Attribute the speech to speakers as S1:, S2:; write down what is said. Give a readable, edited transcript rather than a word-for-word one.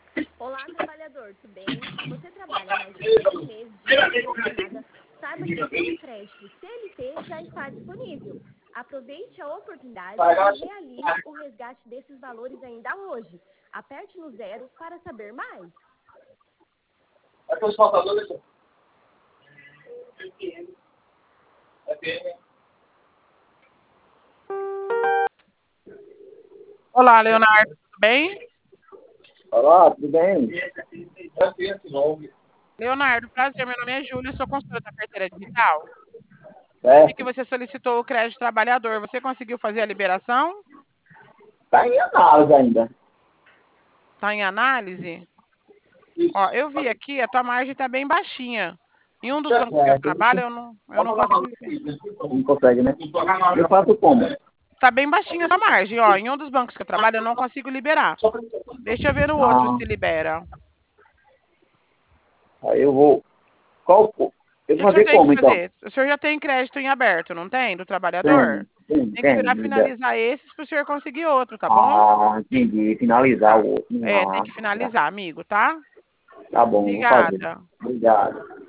S1: Olá, trabalhador, tudo bem? Você trabalha mais de 6 meses de carteira assinada? Saiba que o seu crédito CLT já está disponível. Aproveite a oportunidade e realize o resgate desses valores ainda hoje. Aperte no 0 para saber mais.
S2: Olá, Leonardo, tudo bem?
S3: Olá, tudo bem?
S2: Leonardo, prazer, meu nome é Júlia, sou consultora da carteira digital. Vi que
S3: Certo?
S2: você solicitou o crédito trabalhador. Você conseguiu fazer a liberação?
S3: Está em análise ainda.
S2: Está em análise? Ó, eu vi aqui, a tua margem está bem baixinha. Em um dos bancos que eu
S3: Certo.
S2: trabalho, eu não consigo.
S3: Não consegue, né? Eu faço como?
S2: Tá bem baixinha a tua margem, ó. Em um dos bancos que eu trabalho, eu não consigo liberar. Deixa eu ver no outro
S3: Ah,
S2: se libera.
S3: aí eu vou. Qual? Eu
S2: O que
S3: vou
S2: que o senhor
S3: fazer
S2: tem que
S3: como então?
S2: fazer? O senhor já tem crédito em aberto, não tem? Do trabalhador?
S3: Tem, tem,
S2: Tem que
S3: tem.
S2: esperar finalizar esses para o senhor conseguir outro, tá bom?
S3: Ah, entendi. Finalizar
S2: Tá.
S3: o outro.
S2: É, tem
S3: Ah,
S2: que finalizar, amigo, tá?
S3: tá bom, vou fazer.
S2: Obrigada.
S3: Obrigado.